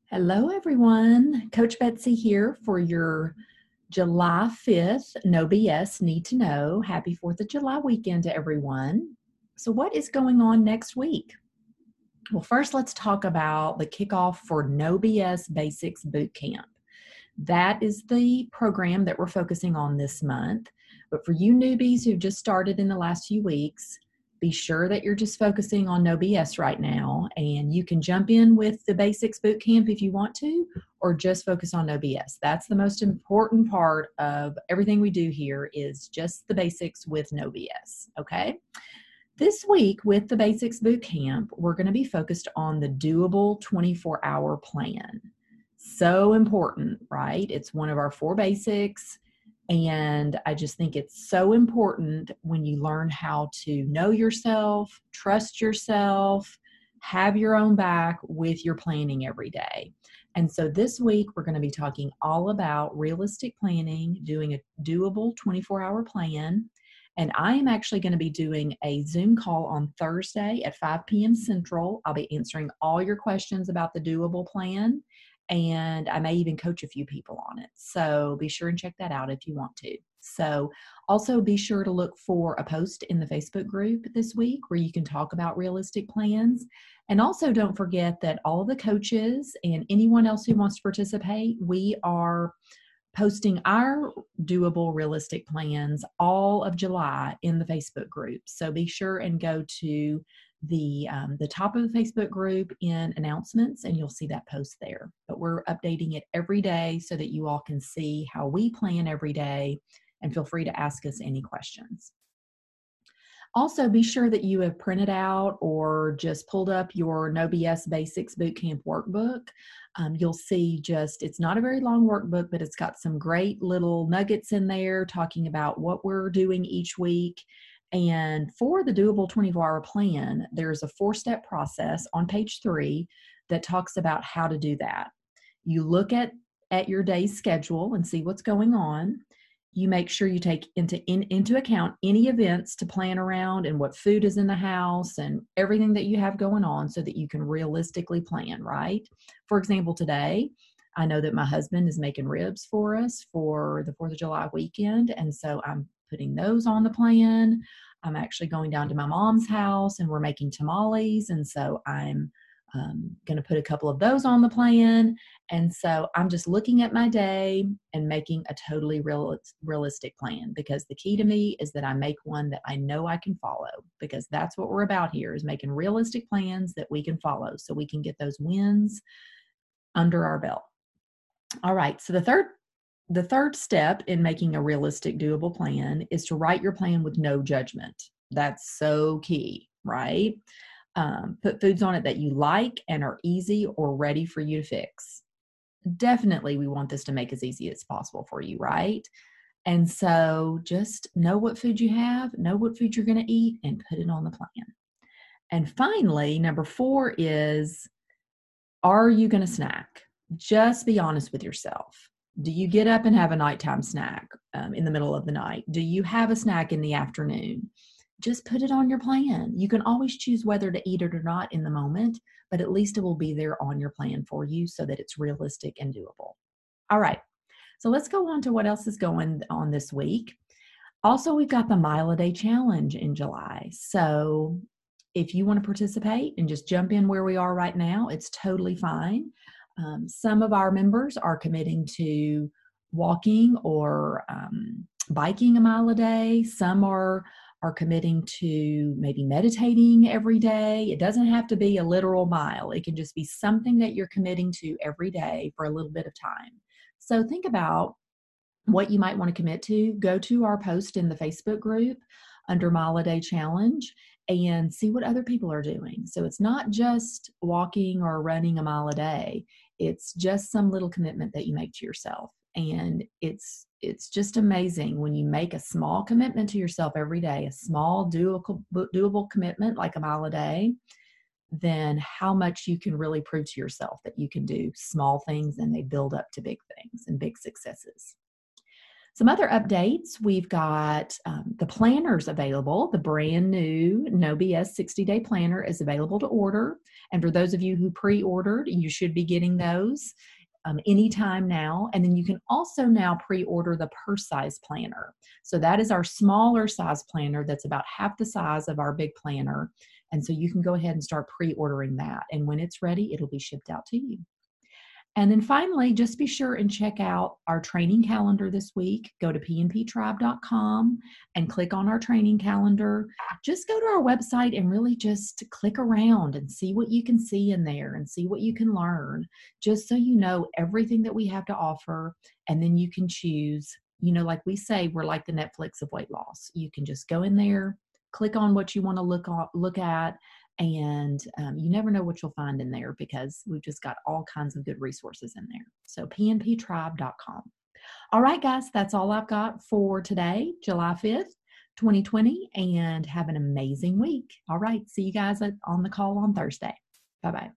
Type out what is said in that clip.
Hello, everyone. Coach Betsy here for your July 5th No BS Need to Know. Happy 4th of July weekend to everyone. So, what is going on next week? Well, first, let's talk about the kickoff for No BS Basics Boot Camp. That is the program that we're focusing on this month. But for you newbies who've just started in the last few weeks, be sure that you're just focusing on No BS right now, and you can jump in with the basics boot camp if you want to, or just focus on No BS. That's the most important part of everything we do here is just the basics with No BS, okay? This week with the basics boot camp, we're going to be focused on the doable 24-hour plan. So important, right? It's one of our 4 basics. And I just think it's so important when you learn how to know yourself, trust yourself, have your own back with your planning every day. And so this week, we're going to be talking all about realistic planning, doing a doable 24-hour plan. And I am actually going to be doing a Zoom call on Thursday at 5 p.m. Central. I'll be answering all your questions about the doable plan, and I may even coach a few people on it. So be sure and check that out if you want to. So also be sure to look for a post in the Facebook group this week where you can talk about realistic plans. And also don't forget that all of the coaches and anyone else who wants to participate, we are posting our doable realistic plans all of July in the Facebook group. So be sure and go to the top of the Facebook group in announcements, and you'll see that post there. But we're updating it every day so that you all can see how we plan every day, and feel free to ask us any questions. Also, be sure that you have printed out or just pulled up your No BS Basics Bootcamp workbook. You'll see it's not a very long workbook, but it's got some great little nuggets in there talking about what we're doing each week. And for the doable 24-hour plan, there's a 4-step process on page 3 that talks about how to do that. You look at your day's schedule and see what's going on. You make sure you take into account any events to plan around and what food is in the house and everything that you have going on so that you can realistically plan, right? For example, today, I know that my husband is making ribs for us for the 4th of July weekend, and so I'm putting those on the plan. I'm actually going down to my mom's house and we're making tamales, and so I'm going to put a couple of those on the plan. And so I'm just looking at my day and making a totally realistic plan, because the key to me is that I make one that I know I can follow, because that's what we're about here, is making realistic plans that we can follow so we can get those wins under our belt. All right, so the third step in making a realistic, doable plan is to write your plan with no judgment. That's so key, right? Put foods on it that you like and are easy or ready for you to fix. Definitely, we want this to make as easy as possible for you, right? And so just know what food you have, know what food you're going to eat, and put it on the plan. And finally, number 4 is, are you going to snack? Just be honest with yourself. Do you get up and have a nighttime snack in the middle of the night? Do you have a snack in the afternoon? Just put it on your plan. You can always choose whether to eat it or not in the moment, but at least it will be there on your plan for you so that it's realistic and doable. All right, so let's go on to what else is going on this week. Also, we've got the Mile a Day Challenge in July. So if you want to participate and just jump in where we are right now, it's totally fine. Some of our members are committing to walking or biking a mile a day. Some are committing to maybe meditating every day. It doesn't have to be a literal mile. It can just be something that you're committing to every day for a little bit of time. So think about what you might want to commit to. Go to our post in the Facebook group under Mile a Day Challenge and see what other people are doing. So it's not just walking or running a mile a day. It's just some little commitment that you make to yourself. And it's just amazing when you make a small commitment to yourself every day, a small doable commitment like a mile a day, then how much you can really prove to yourself that you can do small things and they build up to big things and big successes. Some other updates, we've got the planners available. The brand new No BS 60-day planner is available to order. And for those of you who pre-ordered, you should be getting those anytime now. And then you can also now pre-order the purse size planner. So that is our smaller size planner that's about half the size of our big planner. And so you can go ahead and start pre-ordering that. And when it's ready, it'll be shipped out to you. And then finally, just be sure and check out our training calendar this week. Go to pnptribe.com and click on our training calendar. Just go to our website and really just click around and see what you can see in there and see what you can learn, just so you know everything that we have to offer. And then you can choose, like we say, we're like the Netflix of weight loss. You can just go in there, click on what you want to look at, and you never know what you'll find in there because we've just got all kinds of good resources in there. So pnptribe.com. All right, guys, that's all I've got for today, July 5th, 2020, and have an amazing week. All right, see you guys on the call on Thursday. Bye-bye.